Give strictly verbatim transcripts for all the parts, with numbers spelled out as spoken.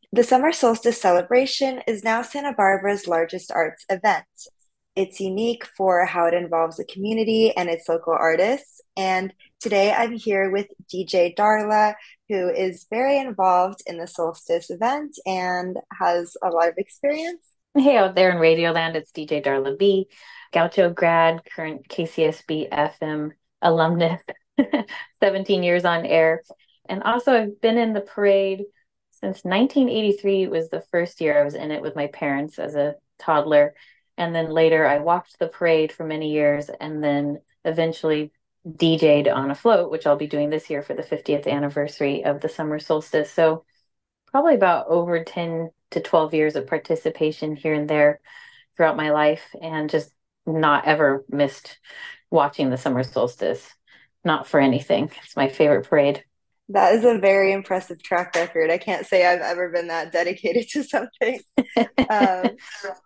The summer solstice celebration is now Santa Barbara's largest arts event. It's unique for how it involves the community and its local artists. And today I'm here with D J Darla, who is very involved in the solstice event and has a lot of experience. Hey, out there in Radioland, it's D J Darla B, Gaucho grad, current K C S B F M alumnus, seventeen years on air. And also, I've been in the parade since nineteen eighty-three was the first year I was in it with my parents as a toddler. And then later, I walked the parade for many years and then eventually D J'd on a float, which I'll be doing this year for the fiftieth anniversary of the summer solstice. So, probably about over ten to twelve years of participation here and there throughout my life and just not ever missed watching the summer solstice. Not for anything. It's my favorite parade. That is a very impressive track record. I can't say I've ever been that dedicated to something. Um,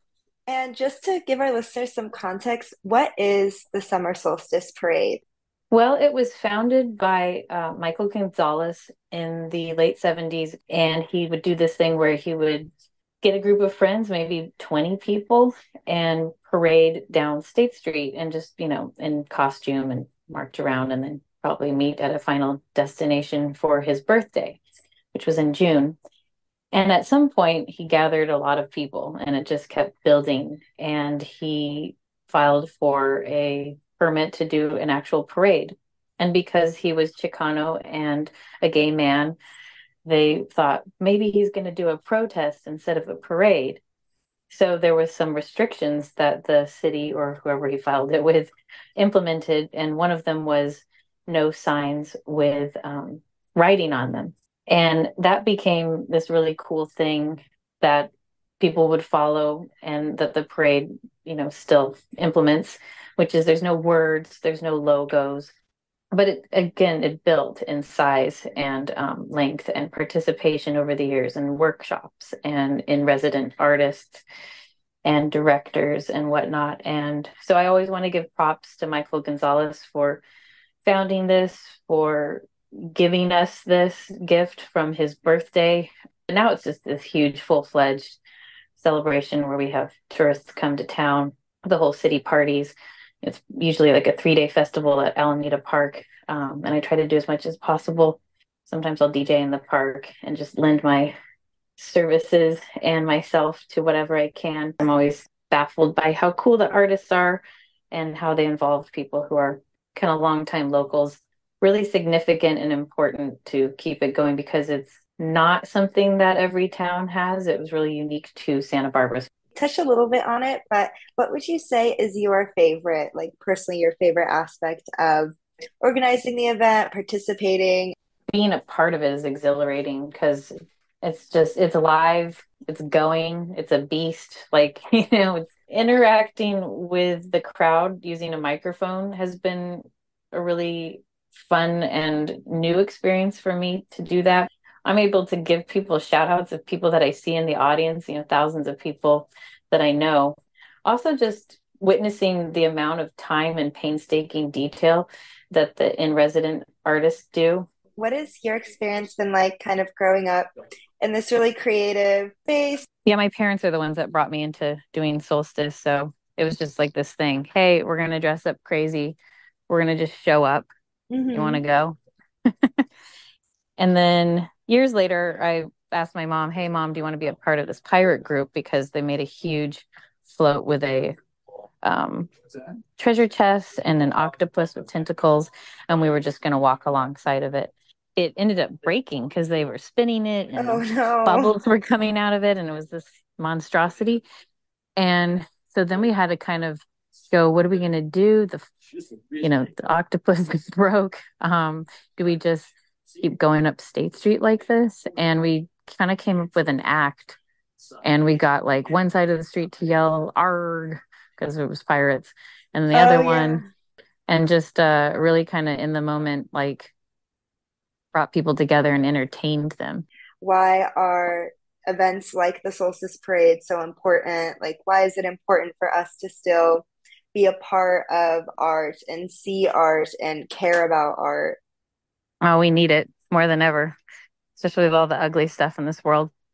and just to give our listeners some context, what is the Summer Solstice Parade? Well, it was founded by uh, Michael Gonzalez in the late seventies, and he would do this thing where he would get a group of friends, maybe twenty people, and parade down State Street and just, you know, in costume and march around and then probably meet at a final destination for his birthday, which was in June. And at some point, he gathered a lot of people and it just kept building. And he filed for a permit to do an actual parade. And because he was Chicano and a gay man, they thought maybe he's going to do a protest instead of a parade. So there was some restrictions that the city or whoever he filed it with implemented. And one of them was no signs with um, writing on them. And that became this really cool thing that people would follow and that the parade, you know, still implements, which is there's no words, there's no logos, but it again, it built in size and um, length and participation over the years and workshops and in resident artists and directors and whatnot. And so I always want to give props to Michael Gonzalez for founding this, for giving us this gift from his birthday. And now it's just this huge, full fledged celebration where we have tourists come to town, the whole city parties. It's usually like a three day festival at Alameda Park. Um, and I try to do as much as possible. Sometimes I'll D J in the park and just lend my services and myself to whatever I can. I'm always baffled by how cool the artists are and how they involve people who are kind of longtime locals. Really significant and important to keep it going because it's not something that every town has. It was really unique to Santa Barbara. Touch a little bit on it, but what would you say is your favorite, like personally, your favorite aspect of organizing the event, participating? Being a part of it is exhilarating because it's just it's alive, it's going, it's a beast. Like, you know, it's interacting with the crowd using a microphone has been a really fun and new experience for me to do that. I'm able to give people shout outs of people that I see in the audience, you know, thousands of people that I know. Also, just witnessing the amount of time and painstaking detail that the in resident artists do. What has your experience been like kind of growing up in this really creative space? Yeah, my parents are the ones that brought me into doing Solstice. So it was just like this thing. Hey, we're going to dress up crazy. We're going to just show up. You want to Hmm. go? And then years later, I asked my mom, hey, mom, do you want to be a part of this pirate group? Because they made a huge float with a um, treasure chest and an octopus with tentacles. And we were just going to walk alongside of it. It ended up breaking because they were spinning it Oh and no. bubbles were coming out of it. And it was this monstrosity. And so then we had to kind of go, what are we going to do? The, you know, the octopus is broke. Um, do we just keep going up State Street like this? And we kind of came up with an act and we got like one side of the street to yell arg because it was pirates and the Oh other yeah. one and just uh really kind of in the moment like brought people together and entertained them. Why are events like the Solstice Parade so important? Like, why is it important for us to still be a part of art and see art and care about art? Oh, we need it more than ever, especially with all the ugly stuff in this world.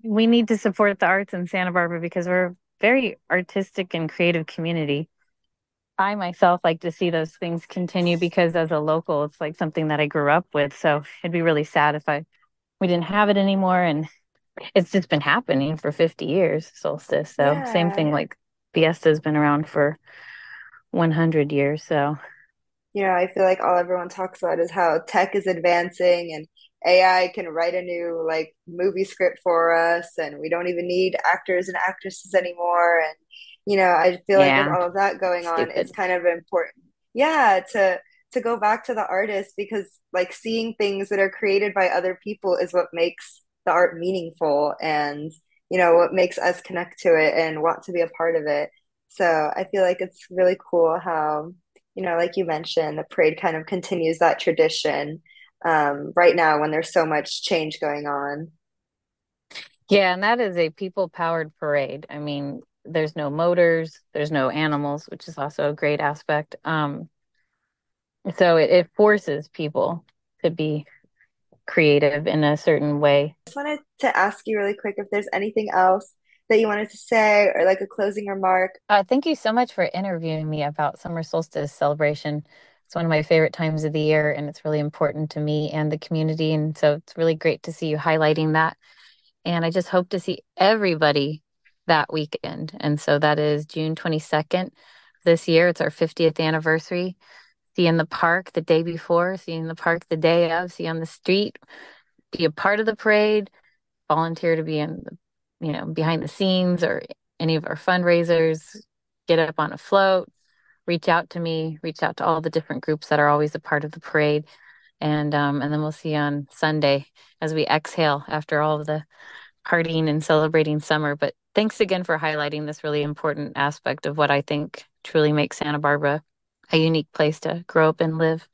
we need to support the arts in Santa Barbara because we're a very artistic and creative community. I myself like to see those things continue because as a local, it's like something that I grew up with. So it'd be really sad if I we didn't have it anymore. And it's just been happening for fifty years, Solstice. So same Yeah. thing like Fiesta's been around for one hundred years. So You know, I feel like all everyone talks about is how tech is advancing and A I can write a new like movie script for us and we don't even need actors and actresses anymore. And you know, I feel like with yeah, all of that going on, it's stupid. kind of important. Yeah, to to go back to the artist because like seeing things that are created by other people is what makes the art meaningful and you know what makes us connect to it and want to be a part of it. So I feel like it's really cool how you know, like you mentioned, the parade kind of continues that tradition um, right now when there's so much change going on. Yeah, and that is a people-powered parade. I mean, there's no motors, there's no animals, which is also a great aspect. Um, so it, it forces people to be creative in a certain way. Just wanted to ask you really quick if there's anything else that you wanted to say or like a closing remark. Uh, thank you so much for interviewing me about summer solstice celebration. It's one of my favorite times of the year, and it's really important to me and the community. And so it's really great to see you highlighting that. And I just hope to see everybody that weekend. And so that is June twenty-second this year. It's our fiftieth anniversary. See you in the park the day before, see you in the park the day of, see you on the street, be a part of the parade, volunteer to be in the, you know, behind the scenes or any of our fundraisers, get up on a float, reach out to me, reach out to all the different groups that are always a part of the parade. And um, and then we'll see you on Sunday as we exhale after all of the partying and celebrating summer. But thanks again for highlighting this really important aspect of what I think truly makes Santa Barbara a unique place to grow up and live.